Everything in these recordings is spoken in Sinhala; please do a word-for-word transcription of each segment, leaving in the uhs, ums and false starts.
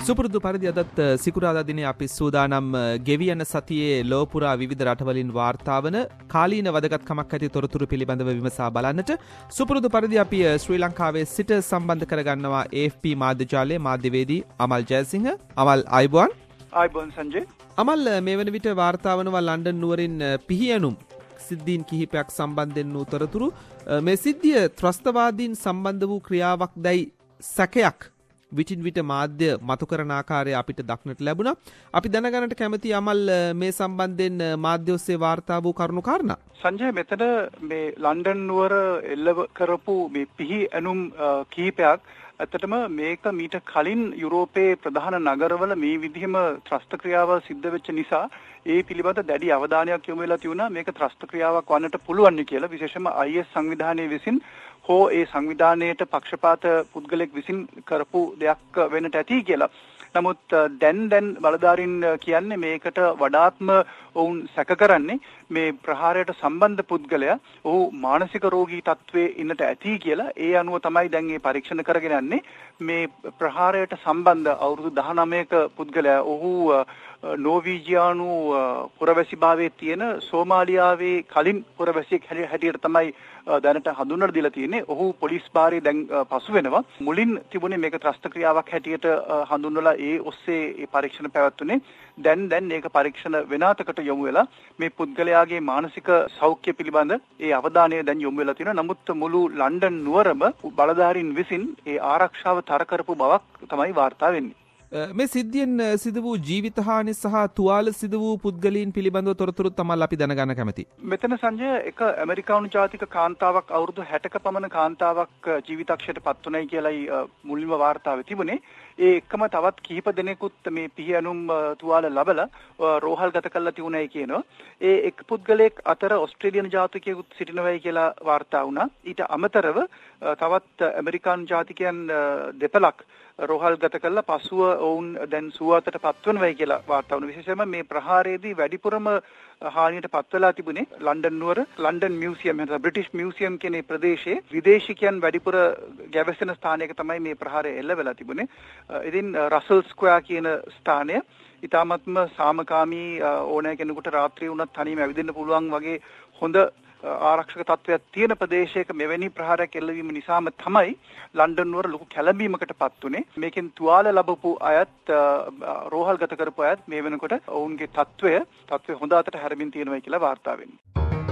සුපුරුදු පරිදි අදත් සිකුරාදා දිනේ අපි සූදානම් ගෙවියන සතියේ ලෝපුරා විවිධ රටවලින් වාර්තා වන කාලීන වැදගත්කමක් ඇති තොරතුරු පිළිබඳව විමසා බලන්නට සුපුරුදු පරිදි අපි ශ්‍රී ලංකාවේ සිට සම්බන්ධ කරගන්නවා ඒ එෆ් පී මාධ්‍යජාලයේ මාධ්‍යවේදී අමල් ජයසිංහ. අමල් ආයුබෝවන්. ආයුබෝවන් සංජය. අමල් මේ වන විට වාර්තා වනවා ලන්ඩන් නුවරින් පිහියනුම් සිද්ධීන් කිහිපයක් සම්බන්ධයෙන් වූ තොරතුරු. මේ සිද්ධිය ත්‍රස්තවාදීන් සම්බන්ධ වූ ක්‍රියාවක් දැයි සැකයක් විටින් විට මාධ්‍ය මතු කරන ආකාරය අපිට දක්නට ලැබුණා. අපි දැනගන්නට කැමති අමල් මේ සම්බන්ධයෙන් මාධ්‍ය ඔස්සේ වාර්තා වූ කරුණු කාරණා. සංජය, මෙතන මේ ලන්ඩන් නුවර එල්ල කරපු මේ පිහි ඇනුම් කිහිපයක් ඇත්තටම මේක මීට කලින් යුරෝපයේ ප්‍රධාන නගරවල මේ විදිහම ත්‍රස්ත ක්‍රියාව සිද්ධ වෙච්ච නිසා ඒ පිළිබඳ දැඩි අවධානයක් යොමු වෙලා තියුණා. මේක ත්‍රස්ත ක්‍රියාවක් වන්නට පුළුවන් කියලා, විශේෂයෙන්ම ආයි එස් සංවිධානයේ විසින් හෝ ඒ සංවිධානයේට පක්ෂපාත පුද්ගලෙක් විසින් කරපු දෙයක් වෙන්නට ඇති කියලා. නමුත් දැන් දැන් බලධාරීන් කියන්නේ මේකට වඩාත්ම ඔවුන් සැක කරන්නේ මේ ප්‍රහාරයට සම්බන්ධ පුද්ගලයා ඔහු මානසික රෝගී තත්ත්වයේ ඉන්නට ඇති කියලා. ඒ අනුව තමයි දැන් මේ පරීක්ෂණ කරගෙන යන්නේ. මේ ප්‍රහාරයට සම්බන්ධ අවුරුදු දහනවයක පුද්ගලයා ඔහු නෝවීජියානු පුරවැසිභාවයේ තියෙන සෝමාලියාවේ කලින් පුරවැසියෙක් හැටියට තමයි දැනට හඳුන්වලා දීලා තියෙන්නේ. ඔහු පොලිස් භාරයේ දැන් පසු වෙනවා. මුලින් තිබුණේ මේක ත්‍රස්ත ක්‍රියාවක් හැටියට හඳුන්වලා ඒ ඔස්සේ ඒ පරීක්ෂණ පැවැත්වුනේ. දැන් දැන් ඒක පරීක්ෂණ වෙනාතකට යොමු වෙලා මේ පුද්ගලයාගේ මානසික සෞඛ්‍ය පිළිබඳ ඒ අවධානය දැන් යොමු වෙලා තියෙනවා. නමුත් මුළු ලන්ඩන් නුවරම බලධාරීන් විසින් ඒ ආරක්ෂාව තර කරපු බවක් තමයි වාර්තා වෙන්නේ. මේ සිද්ධියෙන් සිදු වූ ජීවිතහානි සහ තුවාල සිදු වූ පුද්ගලයන් පිළිබඳව තොරතුරුත් තමයි අපි දැනගන්න කැමති. මෙතන සංජය, එක ඇමරිකානු ජාතික කාන්තාවක් අවුරුදු හැටක පමණ කාන්තාවක් ජීවිතක්ෂයට පත් වුණයි කියලායි මුලින්ම වාර්තාවේ තිබුණේ. ඒ එක්කම තවත් කිහිප දෙනෙකුත් මේ පිහියනුම් තුවාල ලැබලා රෝහල්ගත කරලා තිබුණයි කියනවා. ඒ එක් පුද්ගලයෙක් අතර ඕස්ට්‍රේලියානු ජාතිකයෙකුත් සිටිනවයි කියලා වාර්තා වුණා. ඊට අමතරව තවත් ඇමරිකානු ජාතිකයන් දෙපළක් රෝහල්ගත කළා. පසුව ඔවුන් දැන් සුවතට පත්වනවයි කියලා වාර්තා වුණා. විශේෂයෙන්ම මේ ප්‍රහාරයේදී වැඩිපුරම හානියට පත් වෙලා තිබුණේ ලන්ඩන් නුවර ලන්ඩන් මියුසියම් එතන බ්‍රිටිෂ් මියුසියම් කියන ප්‍රදේශයේ විදේශිකයන් වැඩිපුර ගැවසෙන ස්ථානයක තමයි මේ ප්‍රහාරය එල්ල වෙලා තිබුණේ. ඉතින් රසල් ස්ක්වයර් කියන ස්ථානය ඊටාත්ම සාමකාමී, ඕනෑ කෙනෙකුට රාත්‍රියේ වුණත් තනියම ඇවිදින්න පුළුවන් වගේ හොඳ ආරක්ෂක තත්ත්වයක් තියෙන ප්‍රදේශයක මෙවැනි ප්‍රහාරයක් එල්ලවීම නිසාම තමයි ලන්ඩන් නුවර ලොකු කැළඹීමකට පත් වුනේ. මේකෙන් තුවාල ලැබපු අයත් රෝහල්ගත කරපු අයත් මේ වෙනකොට ඔවුන්ගේ තත්ත්වය තත්ත්වය හොඳ අතට හැරමින් තියෙනවා කියලා වාර්තා වෙන්නේ.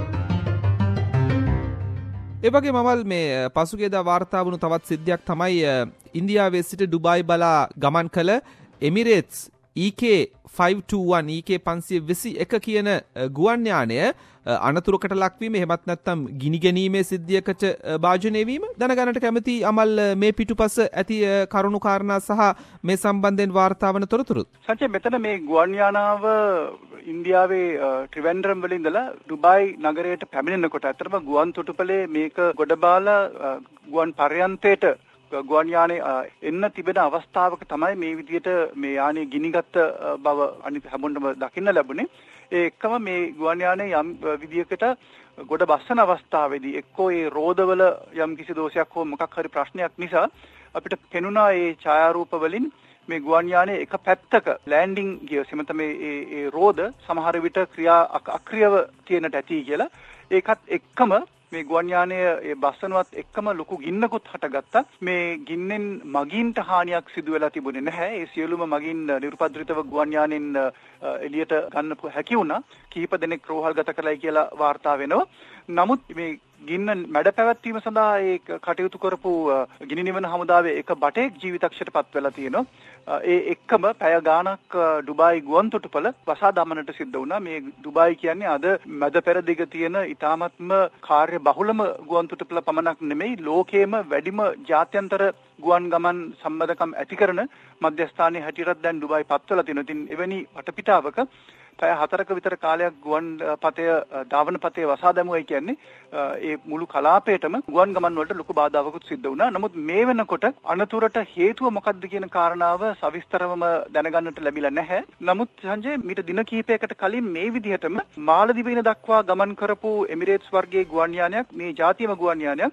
ඒ වගේම මමල් මේ පසුගියදා වාර්තා වුණු තවත් සිද්ධියක් තමයි ඉන්දියාවේ සිට ඩුබායි බලා ගමන් කළ Emirates EK five two one EK ඊ කේ පන්සිය විසි එක කියන ගුවන් යානය අනතුරකට ලක්වීම, එහෙමත් නැත්නම් ගිනි ගැනීමේ සිද්ධියකට භාජනය වීම දැනගන්නට කැමති අමල් මේ පිටුපස ඇති කරුණු කාරණා සහ මේ සම්බන්ධයෙන් වාර්තා වන තොරතුරුත්. සංජය, මෙතන මේ ගුවන් යානාව ඉන්දියාවේ ත්‍රිවෙන්ද්‍රම් වල ඉඳලා ඩුබායි නගරයට පැමිණෙනකොට අතරම ගුවන් තොටුපළේ මේක ගොඩබාලා ගුවන් පර්යන්තයට ගුවන් යානේ එන්න තිබෙන අවස්ථාවක තමයි මේ විදිහට මේ යානේ ගිනිගත් බව අනිත් හැමෝටම දකින්න ලැබුණේ. ඒ එක්කම මේ ගුවන් යානේ යම් විදියකට ගොඩ බස්සන අවස්ථාවේදී එක්කෝ ඒ රෝදවල යම් කිසි දෝෂයක් හෝ මොකක් හරි ප්‍රශ්නයක් නිසා අපිට පෙනුණා ඒ ඡායාරූප වලින් මේ ගුවන් යානේ එක පැත්තක ලෑන්ඩින් ගියර් සෙමත මේ ඒ රෝද සමහර විට ක්‍රියා අක්‍රියව තියෙනට ඇති කියලා. ඒකත් එක්කම මේ ගුවන් යානය ඒ බස්සනවත් එක්කම ලොකු ගින්නකුත් හටගත්තා. මේ ගින්නෙන් මගීන්ට හානියක් සිදු වෙලා තිබුණේ නැහැ. ඒ සියලුම මගීන් නිර්පද්‍රිතව ගුවන් යානෙන් එළියට ගන්න හැකි වුණා. කිහිප දෙනෙක් රෝහල්ගත කළයි කියලා වාර්තා වෙනවා. නමුත් මේ ගින්න මැඩ පැවැත්වීම සඳහා ඒ කටයුතු කරපු ගිනි නිවන හමුදාවේ එක බටෙක් ජීවිතක්ෂයට පත් වෙලා තියෙනවා. ඒ එක්කම පැය ගාණක් ඩුබායි ගුවන් තොටුපළ වසා දමන්නට සිද්ධ වුණා. මේ ඩුබායි කියන්නේ අද මැද පෙරදිග තියෙන ඉතාමත්ම කාර්ය බහුලම ගුවන් තොටුපළ පමණක් නෙමෙයි, ලෝකයේම වැඩිම ජාත්‍යන්තර ගුවන් ගමන් සම්බන්ධකම් ඇති කරන මධ්‍යස්ථානයේ හැටියට දැන් ඩුබායි පත් වෙලා තියෙනවා. ඉතින් එවැනි වටපිටාවක පැය හතරක විතර කාලයක් ගුවන් පතය ධාවන පතේ වසා දැමුවයි කියන්නේ ඒ මුළු කලාපයටම ගුවන් ගමන් වලට ලොකු බාධාවකුත් සිද්ධ වුණා. නමුත් මේ වෙනකොට අනතුරට හේතුව මොකක්ද කියන කාරණාව සවිස්තරවම දැනගන්නට ලැබිලා නැහැ. නමුත් සංජය, මීට දින කිහිපයකට කලින් මේ විදිහටම මාලදිවයින දක්වා ගමන් කරපු එමිරේට්ස් වර්ගයේ ගුවන් යානයක්, මේ ජාතියම ගුවන් යානයක්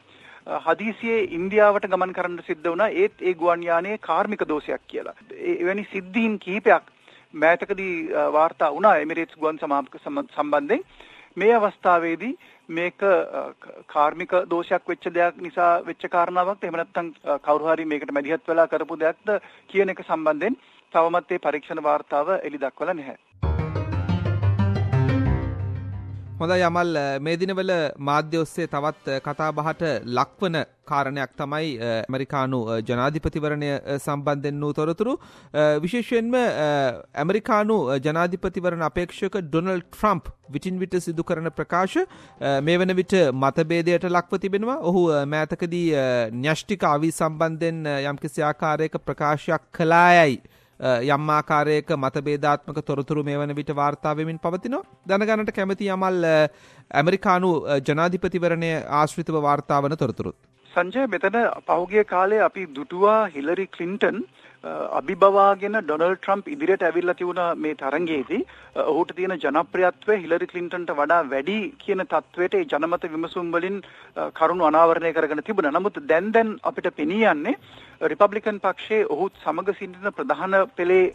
හදිසියේ ඉන්දියාවට ගමන් කරන්න සිද්ධ වුණා. ඒත් ඒ ගුවන් යානයේ කාර්මික දෝෂයක් කියලා. එවැනි සිද්ධීන් කිහිපයක් මෑතකදී වාර්තා වුණා එමිරේට්ස් ගුවන් සමාගම සම්බන්ධයෙන්. මේ අවස්ථාවේදී මේක කාර්මික දෝෂයක් වෙච්ච දෙයක් නිසා වෙච්ච කාරණාවක් එහෙම නැත්නම් කවුරු හරි මේකට මැදිහත් වෙලා කරපු දෙයක්ද කියන එක සම්බන්ධයෙන් තවමත් මේ පරීක්ෂණ වාර්තාව එළි දක්වලා නැහැ. හොඳයි යමල්, මේ දිනවල මාධ්‍ය ඔස්සේ තවත් කතා බහට ලක්වන කාරණයක් තමයි ඇමරිකානු ජනාධිපතිවරණය සම්බන්ධයෙන් වූ තොරතුරු. විශේෂයෙන්ම ඇමරිකානු ජනාධිපතිවරණ අපේක්ෂක ඩොනල්ඩ් ට්‍රම්ප් විටින් විට සිදු කරන ප්‍රකාශ මේ වන විට මතභේදයට ලක්ව තිබෙනවා. ඔහු මෑතකදී න්‍යෂ්ටික අවි සම්බන්ධයෙන් යම්කිසි ආකාරයක ප්‍රකාශයක් කළායයි යම් ආකාරයක මතභේදාත්මක තොරතුරු මේ වන විට වාර්තා වෙමින් පවතිනවා. දැනගන්නට කැමති යමල් ඇමරිකානු ජනාධිපතිවරණය ආශ්‍රිතව වාර්තා වන තොරතුරුත්. සංජය, මෙතන පහුගිය කාලේ අපි දුටුවා හිලරි ක්ලින්ටන් අභිබවාගෙන ඩොනල්ඩ් ට්‍රම්ප් ඉදිරියට ඇවිල්ලා තිබුණා මේ තරංගයේදී ඔහුට තියෙන ජනප්‍රියත්වය හිලරි ක්ලින්ටන්ට වඩා වැඩි කියන තත්වයට ඒ ජනමත විමසුම් වලින් කරුණු අනාවරණය කරගෙන තිබුණා. නමුත් දැන් දැන් අපිට පෙනී යන්නේ රිපබ්ලිකන් පක්ෂයේ ඔහු සමග සිටින ප්‍රධාන පෙළේ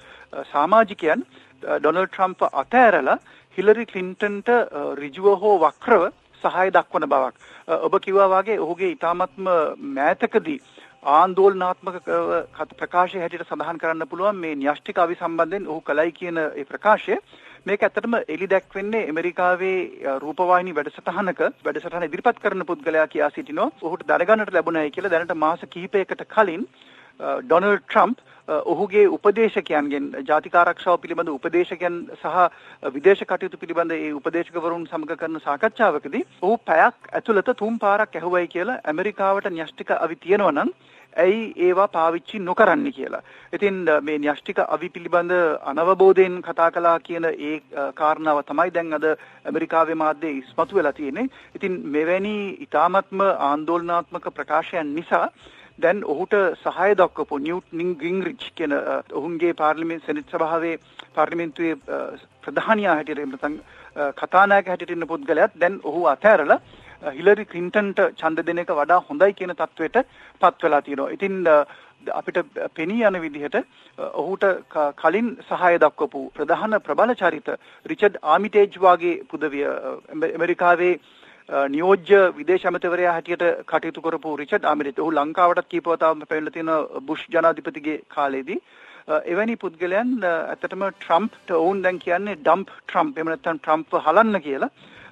සමාජිකයන් ඩොනල්ඩ් ට්‍රම්ප් අතෑරලා හිලරි ක්ලින්ටන්ට ඍජුව හෝ වක්‍රව සහාය දක්වන බවක්. ඔබ කිව්වා වගේ ඔහුගේ ඊ타මත්ම මෑතකදී ආందోලනාත්මක ප්‍රකාශය හැටියට සඳහන් කරන්න පුළුවන් මේ න්‍යෂ්ටික අවි සම්බන්ධයෙන් ඔහු කළයි කියන ඒ ප්‍රකාශය. මේක ඇත්තටම එලි දැක්වෙන්නේ ඇමරිකාවේ රූපවාහිනී වැඩසටහනක වැඩසටහන ඉදිරිපත් කරන පුද්ගලයා කියා සිටිනවා ඔහුට දැනගන්නට ලැබුණයි කියලා. දැනට මාස කිහිපයකට කලින් ඩොනල්ඩ් ට්‍රම්ප් ඔහුගේ උපදේශකයන්ගෙන් ජාතික ආරක්ෂාව පිළිබඳ උපදේශකයන් සහ විදේශ කටයුතු පිළිබඳ ඒ උපදේශකවරුන් සමග කරන සාකච්ඡාවකදී ඔහු පැයක් ඇතුළත තුන් පාරක් ඇහුවයි කියලා ඇමරිකාවට න්‍යෂ්ටික අවි තියෙනවා නම් ඇයි ඒවා පාවිච්චි නොකරන්නේ කියලා. ඉතින් මේ න්‍යෂ්ටික අවි පිළිබඳ අනවබෝධයෙන් කතා කළා කියන ඒ කාරණාව තමයි දැන් අද ඇමරිකාවේ මාධ්‍යයේ ඉස්මතු වෙලා තියෙන්නේ. ඉතින් මෙවැනි ඊ타මත්ම ආందోලනාත්මක ප්‍රකාශයන් නිසා දැන් ඔහුට සහාය දක්වපු නිව්ට් ගින්ග්රිච් කියන ඔහුගේ පාර්ලිමේන්තු සෙනෙට් සභාවේ පාර්ලිමේන්තුවේ ප්‍රධානියා හැටියට නැත්නම් කතානායක හැටියට ඉන්න පුද්ගලයාත් දැන් ඔහු අතහැරලා හිලරි ක්ලින්ටන්ට ඡන්ද දෙන එක වඩා හොඳයි කියන තත්වයට පත් වෙලා තියෙනවා. ඉතින් අපිට පෙනී යන විදිහට ඔහුට කලින් සහාය දක්වපු ප්‍රධාන ප්‍රබල චරිත රිචඩ් ආමිටේජ් වාගේ පුදවිය ඇමරිකාවේ නියෝජ්‍ය විදේශ ඇමතිවරයා හැටියට කටයුතු කරපු රිචඩ් ආමිටේජ් ඔහු ලංකාවටත් කීප වතාවක් පැමිණලා තියෙන බුෂ් ජනාධිපතිගේ කාලේදී එවැනි පුද්ගලයන් ඇත්තටම ට්‍රම්ප්ට ඔවුන් දැන් කියන්නේ ඩම්ප් ට්‍රම්ප් එහෙම නැත්නම් ට්‍රම්ප්ව හලන්න කියලා.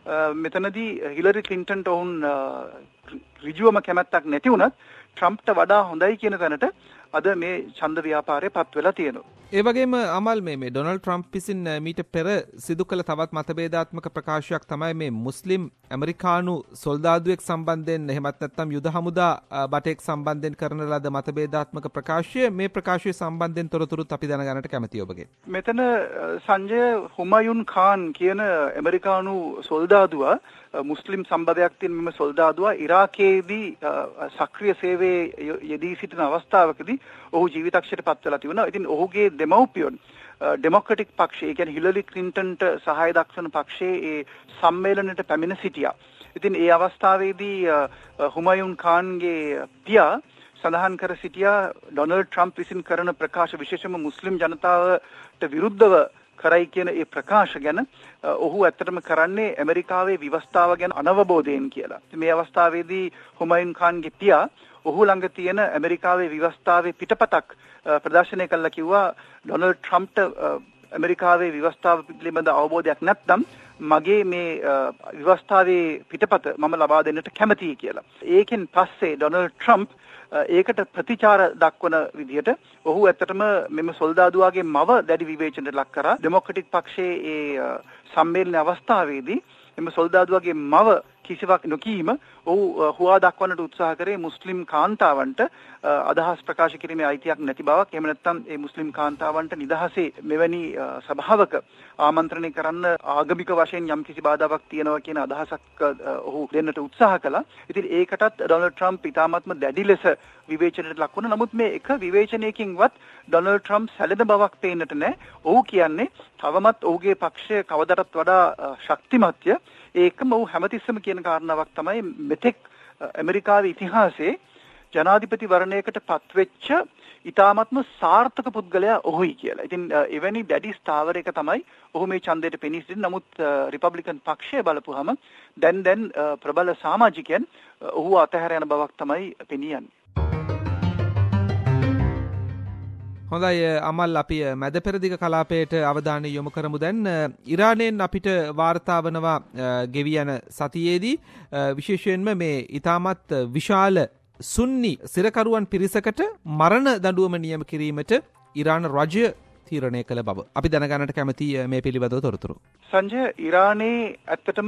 මෙතනදී හිලරි ක්ලින්ටන්ට ඔවුන් ඍජුවම කැමැත්තක් නැති වුණත් ට්‍රම්ප්ට වඩා හොඳයි කියන තැනට අද මේ ඡන්ද ව්‍යාපාරය පත් වෙලා තියෙනවා. ඒ වගේම අමල් මේ මේ ඩොනල්ඩ් ට්‍රම්ප් විසින් මීට පෙර සිදු කළ තවත් මතභේදාත්මක ප්‍රකාශයක් තමයි මේ මුස්ලිම් ඇමරිකානු සොල්දාදුවෙක් සම්බන්ධයෙන් එහෙමත් නැත්නම් යුද හමුදා බටෙක් සම්බන්ධයෙන් කරන ලද මතභේදාත්මක ප්‍රකාශය. මේ ප්‍රකාශය සම්බන්ධයෙන් තොරතුරුත් අපි දැනගන්නට කැමතියි ඔබගෙන්. මෙතන සංජය හුමයුන් ખાન කියන ඇමරිකානු සොල්දාදුවා මුස්ලිම් සම්බන්ධයක් තියෙන මෙම සොල්දාදුවා ඉරාකයේදී සක්‍රීය සේවයේ යෙදී සිටින අවස්ථාවකදී ඔහු ජීවිතක්ෂයට පත් වෙලා තිබුණා. ඉතින් ඔහුගේ දෙමව්පියන් ඩෙමොක්‍රටික් පක්ෂයේ කියන්නේ හිලරි ක්ලින්ටන්ට සහාය දක්වන පක්ෂයේ ඒ සම්මේලනයට පැමිණ සිටියා. ඉතින් ඒ අවස්ථාවේදී හුමයුන් ખાන්ගේ පියා සඳහන් කර සිටියා ඩොනල්ඩ් ට්‍රම්ප් විසින් කරන ප්‍රකාශ විශේෂයෙන්ම මුස්ලිම් ජනතාවට විරුද්ධව කරයි කියන ඒ ප්‍රකාශ ගැන ඔහු ඇත්තටම කරන්නේ ඇමරිකාවේ ව්‍යවස්ථාව ගැන අනවබෝධයෙන් කියලා. මේ අවස්ථාවේදී හුමයුන් ખાන්ගේ පියා ඔහු ළඟ තියෙන ඇමරිකාවේ ව්‍යවස්ථාවේ පිටපතක් ප්‍රදර්ශනය කළා කිව්වා ඩොනල්ඩ් ට්‍රම්ප්ට ඇමරිකාවේ ව්‍යවස්ථාව පිළිබඳ අවබෝධයක් නැත්නම් මගේ මේ ව්‍යවස්ථාවේ පිටපත මම ලබා දෙන්නට කැමතියි කියලා. ඒකෙන් පස්සේ ඩොනල්ඩ් ට්‍රම්ප් ඒකට ප්‍රතිචාර දක්වන විදිහට ඔහු ඇත්තටම මෙම සොල්දාදුවාගේ මව දැඩි විවේචනයට ලක් කරා. ඩෙමොක්‍රටික් පක්ෂයේ ඒ සම්මේලන අවස්ථාවේදී එම සොල්දාදුවාගේ මව කිසිවක් නොකීම ඔහු හුවා දක්වන්නට උත්සාහ කරේ මුස්ලිම් කාන්තාවන්ට අදහස් ප්‍රකාශ කිරීමේ අයිතියක් නැති බවක්. එහෙම නැත්නම් ඒ මුස්ලිම් කාන්තාවන්ට නිදහසේ මෙවැනි සභාවක ආමන්ත්‍රණය කරන්න ආගමික වශයෙන් යම් කිසි බාධාවක් තියෙනවා කියන අදහසක් ඔහු දෙන්නට උත්සාහ කළා. ඉතින් ඒකටත් ඩොනල්ඩ් ට්‍රම්ප් ඉතාමත්ම දැඩි ලෙස විවේචනයට ලක් වුණා. නමුත් මේ එක විවේචනයකින්වත් ඩොනල්ඩ් ට්‍රම්ප් සැලෙන බවක් පේන්නට නැහැ. ඔහු කියන්නේ තවමත් ඔහුගේ පක්ෂය කවදාටත් වඩා ශක්තිමත්ය. ඒකම ඔහු හැමතිස්සෙම කියන කාරණාවක් තමයි මෙතෙක් ඇමරිකාවේ ඉතිහාසයේ ජනාධිපති වරණයකට පත්වෙච්ච ඉතාමත්ම සාර්ථක පුද්ගලයා ඔහුයි කියලා. ඉතින් එවැනි දැඩි ස්ථාවරයක තමයි ඔහු මේ ඡන්දයට පෙනී සිටින්නේ. නමුත් රිපබ්ලිකන් පක්ෂය බලපුවාම දැන් දැන් ප්‍රබල සමාජිකයන් ඔහු අතහැර යන බවක් තමයි පෙනී යන්නේ. හොඳයි අමල්, අපි මැද පෙරදිග කලාපයට අවධානය යොමු කරමු. දැන් ඉරානයෙන් අපිට වාර්තා වනවා ගෙවි යන සතියේදී විශේෂයෙන්ම මේ ඊටමත් විශාල සුන්නි සිරකරුවන් පිරිසකට මරණ දඬුවම නියම කිරීමට ඉරාන රජය තීරණය කළ බව අපි දැනගන්නට කැමති මේ පිළිබඳව තොරතුරු. සංජය, ඉරානයේ ඇත්තටම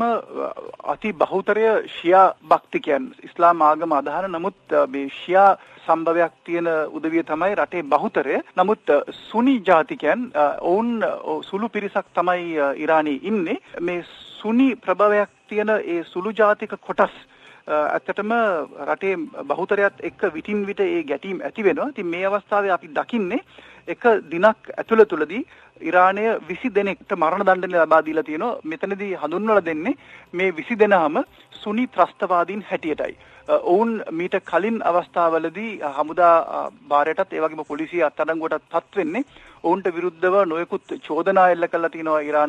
අති බහුතරය ෂියා භක්තිකයන් ඉස්ලාම් ආගම අදහන, නමුත් මේ ෂියා සම්භවයක් තියෙන උදවිය තමයි රටේ බහුතරය. නමුත් සුනි ජාතිකයන් ඔවුන් සුළු පිරිසක් තමයි ඉරානයේ ඉන්නේ. මේ සුනි ප්‍රභවයක් තියෙන ඒ සුළු ජාතික කොටස් ඇත්තටම රටේ බහුතරයත් එක්ක විටින් විට ඒ ගැටීම් ඇති වෙනවා. ඉතින් මේ අවස්ථාවේ අපි දකින්නේ එක දිනක් ඇතුළතදී ඉරානය විසි දෙනෙක්ට මරණ දඬුවම ලබා දීලා තියෙනවා. මෙතනදී හඳුන්වලා දෙන්නේ මේ විසි දෙනාම සුනි ත්‍රස්තවාදීන් හැටියටයි. ඔවුන් මීට කලින් අවස්ථාවලදී හමුදා භාරයටත් ඒ වගේම පොලිසිය අත්අඩංගුවටත් පත් වෙන්නේ ඔවුන්ට විරුද්ධව නොයෙකුත් චෝදනා එල්ල කරලා තිනවා ඉරාන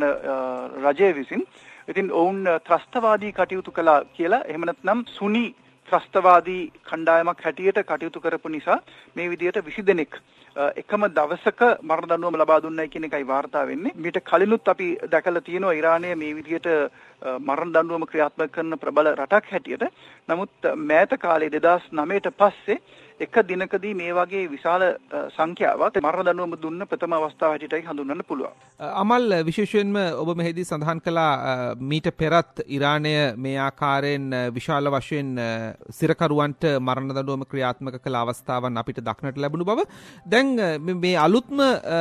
රජය විසින්. ඉතින් ඔවුන් ත්‍රස්තවාදී කටයුතු කළා කියලා, එහෙම නැත්නම් සුනි ත්‍රස්තවාදී කණ්ඩායමක් හැටියට කටයුතු කරපු නිසා මේ විදිහට විසි දෙනෙක් එකම දවසක මරණ දඬුවම ලබා දුන්නයි කියන එකයි වාර්තා වෙන්නේ. මීට කලිනුත් අපි දැකලා තියෙනවා ඉරානය මේ විදිහට මරණ දඬුවම ක්‍රියාත්මක කරන ප්‍රබල රටක් හැටියට. නමුත් මෑත කාලේ දෙදාස් නවයට පස්සේ එක දිනකදී මේ වගේ විශාල සංඛ්‍යාවක් මරණ දඬුවම දුන්න ප්‍රථම අවස්ථාව හැටියටයි හඳුන්වන්න පුළුවන්. අමල්, විශේෂයෙන්ම ඔබ මෙහිදී සඳහන් කළා මීට පෙරත් ඉරානය මේ ආකාරයෙන් විශාල වශයෙන් සිරකරුවන්ට මරණ දඬුවම ක්‍රියාත්මක කළ අවස්ථාවන් අපිට දක්නට ලැබුණු බව. දැන් මේ අලුත්ම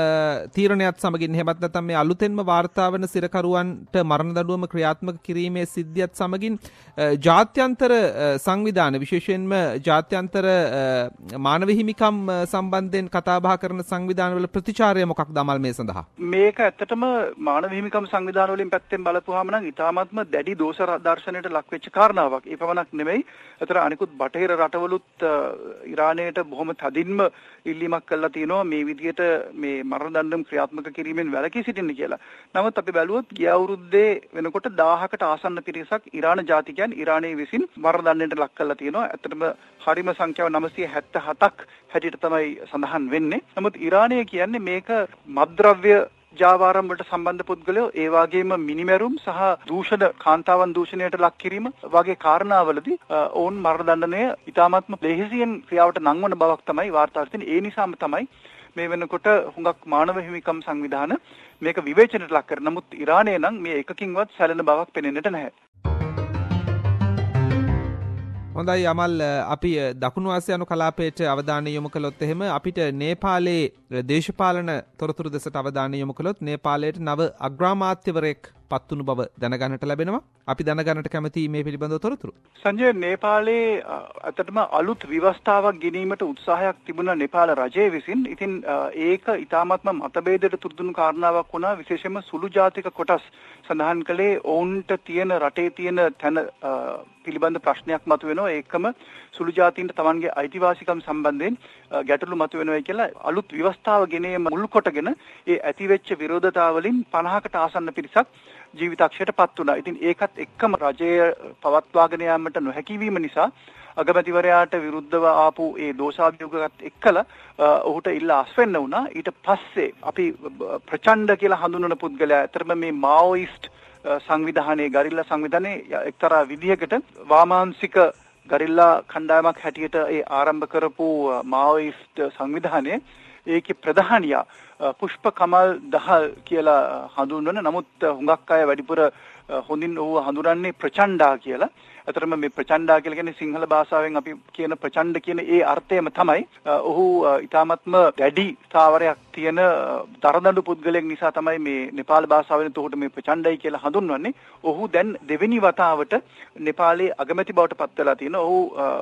තීරණයත් සමගින්, එහෙමත් නැත්නම් මේ අලුතෙන්ම වාර්තා වන සිරකරුවන්ට මරණ දඬුවම ක්‍රියාත්මක කිරීමේ සිද්ධියත් සමගින් ජාත්‍යන්තර සංවිධාන, විශේෂයෙන්ම ජාත්‍යන්තර මානව හිමිකම් සම්බන්ධයෙන් කතා බහ කරන සංවිධානවල ප්‍රතිචාරය මොකක්ද අමල් මේ සඳහා? මේක ඇත්තටම මානව හිමිකම් සංවිධාන වලින් පැත්තෙන් බලපුවාම නම් ඉතාමත්ම දැඩි දෝෂ දර්ශනයට ලක් වෙච්ච කාරණාවක්. ඒ පමණක් නෙමෙයි, අතර අනිකුත් බටහිර රටවලුත් ඉරානයට බොහොම තදින්ම ඉල්ලීමක් කළා තියෙනවා මේ විදිහට මේ මරණ දඬුවම් ක්‍රියාත්මක කිරීමෙන් වැළකී සිටින්න කියලා. නමුත් අපි බැලුවොත් ගිය අවුරුද්දේ වෙනකොට දහයකට ආසන්න පිරිසක් ඉරාන ජාතිකයන් ඉරානයේ විසින් මරණ දඬුවමට ලක් කළා තියෙනවා. ඇත්තටම හරිම සංඛ්‍යාව නවසිය හැත්තෑ හතක් හැටියට තමයි සඳහන් වෙන්නේ. නමුත් ඉරානය කියන්නේ මේක මත්ද්‍රව්‍ය ජාවාරම් වලට සම්බන්ධ පුද්ගලයෝ, ඒ වගේම මිනිමැරුම් සහ දූෂණ කාන්තාවන් දූෂණයට ලක් කිරීම වගේ කාරණාවලදී ඔවුන් මරණ දඬුවමය ඉතාමත්ම ලෙහෙසියෙන් ක්‍රියාවට නංවන බවක් තමයි වාර්තා වෙන්නේ. ඒ නිසාම තමයි මේ වෙනකොට හුඟක් මානව හිමිකම් සංවිධාන මේක විවේචනයට ලක් කරන. නමුත් ඉරානය නම් මේ එකකින්වත් සැලෙන බවක් පෙනෙන්නට නැහැ. හොඳයි අමල්, අපි දකුණු ආසියානු කලාපයට අවධානය යොමු කළොත් එහෙම අපිට නේපාලයේ දේශපාලන තොරතුරු දෙසට අවධානය යොමු කළොත් නේපාලයට නව අග්‍රාමාත්‍යවරයෙක් පත්වුණු බව දැනගන්නට ලැබෙනවා. අපි දැනගන්නට කැමති මේ පිළිබඳව තොරතුරු. සංජය, නේපාලයේ අතටම අලුත් ව්‍යවස්ථාවක් ගෙනීමට උත්සාහයක් තිබුණා නේපාල රජය විසින්. ඉතින් ඒක ඉතාමත්ම මතභේදයට තුරුදුණු කාරණාවක් වුණා. විශේෂයෙන්ම සුළු ජාතික කොටස් සඳහන් කළේ ඔවුන්ට තියෙන රටේ තියෙන තැන පිළිබඳ ප්‍රශ්නයක් මතුවෙනවා. ඒකම සුළු ජාතීන්ට තමන්ගේ අයිතිවාසිකම් සම්බන්ධයෙන් ගැටලු මතුවෙනවා කියලා අලුත් ව්‍යවස්ථාව ගෙනීම මුල් කොටගෙන ඒ ඇතිවෙච්ච විරෝධතාවලින් පනහකට ආසන්න පිරිසක් ජීවිතක්ෂයට පත් වුණා. ඉතින් ඒකත් එක්කම රජය පවත්වාගෙන යාමට නොහැකි වීම නිසා අගමැතිවරයාට විරුද්ධව ආපු ඒ දෝෂාභියෝගات එක්කලා ඔහුට ඉල්ල අස්වෙන්න වුණා. ඊට පස්සේ අපි ප්‍රචණ්ඩ කියලා හඳුන්වන පුද්ගලයා අතරම මේ මාවෝයිස්ට් සංවිධානයේ ගරිල්ලා සංවිධානයේ එක්තරා විදිහකට වාමාංශික ගරිල්ලා කණ්ඩායමක් හැටියට ඒ ආරම්භ කරපු මාවෝයිස්ට් සංවිධානයේ ඒකේ ප්‍රධානියා පුෂ්ප කමල් දහල් කියලා හඳුන්වන. නමුත් හුඟක් අය වැඩිපුර හොඳින් ඔහු හඳුනන්නේ ප්‍රචණ්ඩා කියලා. අතරම මේ ප්‍රචණ්ඩා කියලා කියන්නේ සිංහල භාෂාවෙන් අපි කියන ප්‍රචණ්ඩ කියන ඒ අර්ථයම තමයි. ඔහු ඊටාත්ම දැඩි ස්ථාවරයක් තියෙන දරදඬු පුද්ගලයෙක් නිසා තමයි මේ නේපාල භාෂාවෙන් උහුට මේ ප්‍රචණ්ඩයි කියලා හඳුන්වන්නේ. ඔහු දැන් දෙවෙනි වතාවට නේපාලයේ අගමැති බවට පත් වෙලා තියෙනවා. ඔහු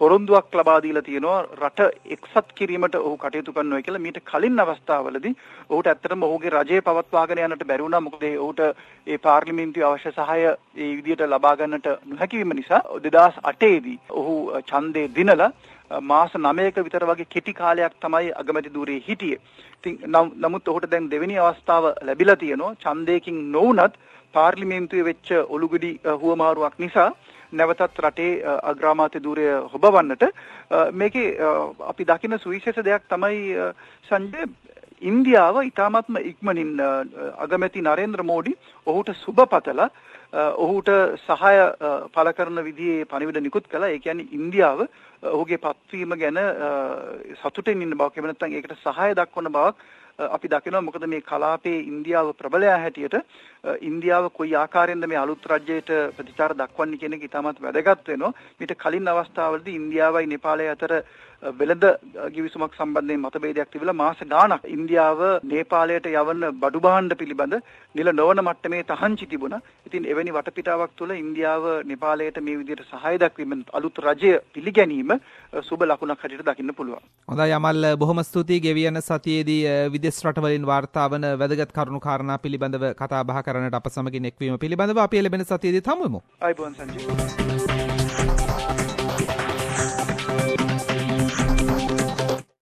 පොරොන්දුවක් ලබා දීලා තියෙනවා රට එක්සත් කිරීමට ඔහු කටයුතු කරනවා කියලා. මීට කලින් අවස්ථාවලදී ඔහුට ඇත්තටම ඔහුගේ රජය පවත්වාගෙන යන්නට බැරි වුණා. මොකද ඔහුට ඒ පාර්ලිමේන්තුවේ අවශ්‍ය සහාය ඒ විදිහට ලබා ගන්නට නොහැකි වීම නිසා දෙදාස් අටේ දී ඔහු ඡන්දේ දිනලා මාස නවයක විතර වගේ කෙටි කාලයක් තමයි අගමැති ධූරයේ හිටියේ. ඉතින් නමුත් ඔහුට දැන් දෙවෙනි අවස්ථාව ලැබිලා තියෙනවා. ඡන්දයකින් නොවුනත් පාර්ලිමේන්තුවේ වෙච්ච ඔලුගුඩි හුවමාරුවක් නිසා නැවතත් රටේ අග්‍රාමාත්‍ය ධූරය හොබවන්නට මේකේ අපි දකින සුවිශේෂ දෙයක් තමයි සංජය, ඉන්දියාව ඉතාමත්ම ඉක්මනින් අගමැති නරේන්ද්‍ර මෝඩි ඔහුට සුබපතලා ඔහුට සහාය පළ කරන විදිහේ පණිවිඩ නිකුත් කළා. ඒ කියන්නේ ඉන්දියාව ඔහුගේ පත්වීම ගැන සතුටින් ඉන්න බවක්, එහෙම නැත්නම් ඒකට සහාය දක්වන බවක් අපි දකිනවා. මොකද මේ කලාපයේ ඉන්දියාව ප්‍රබලයා හැටියට ඉන්දියාව කොයි ආකාරයෙන්ද මේ අලුත් රජයට ප්‍රතිචාර දක්වන්නේ කියන එක ඉතාමත් වැදගත් වෙනවා. මීට කලින් අවස්ථාවලදී ඉන්දියාවයි නේපාලය අතර වෙළඳ කිවිසුමක් සම්බන්ධයෙන් මතභේදයක් තිබිලා මාස ගාණක් ඉන්දියාව නේපාලයට යවන බඩු භාණ්ඩ පිළිබඳ නිල නොවන මට්ටමේ තහංචි තිබුණා. ඉතින් එවැනි වටපිටාවක් තුළ ඉන්දියාව නේපාලයට මේ විදිහට සහාය දක්වීමෙන් අලුත් රජය පිළිගැනීම සුබ ලකුණක් හැටියට දකින්න පුළුවන්. හොඳයි අමල්, බොහොම ස්තුතියි. ගෙවියන සතියේදී විදේශ රටවලින් වාර්තා වන වැදගත් කරුණු කාරණා පිළිබඳව කතා බහ කරන්නට අප සමගින් එක්වීම පිළිබඳව අපි ලැබෙන සතියේදී හමු වෙමු. ආයිබෝන් සංජීව.